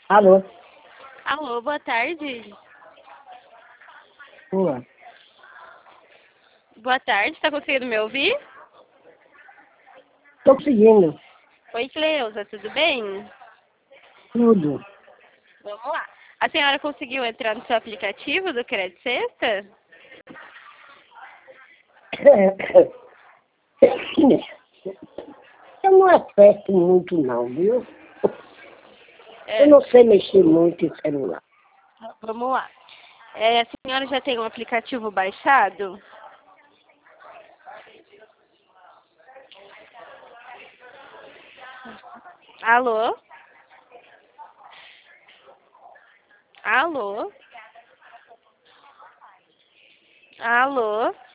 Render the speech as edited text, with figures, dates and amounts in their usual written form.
Alô? Alô, boa tarde. Boa. Boa tarde, tá conseguindo me ouvir? Tô conseguindo. Oi, Cleusa, tudo bem? Tudo. Vamos lá. A senhora conseguiu entrar no seu aplicativo do Crédito Sexta? Eu não aperto muito não, viu? É, Eu não sei mexer muito em celular. vamos lá. A senhora já tem um aplicativo baixado? Alô? Alô? Alô?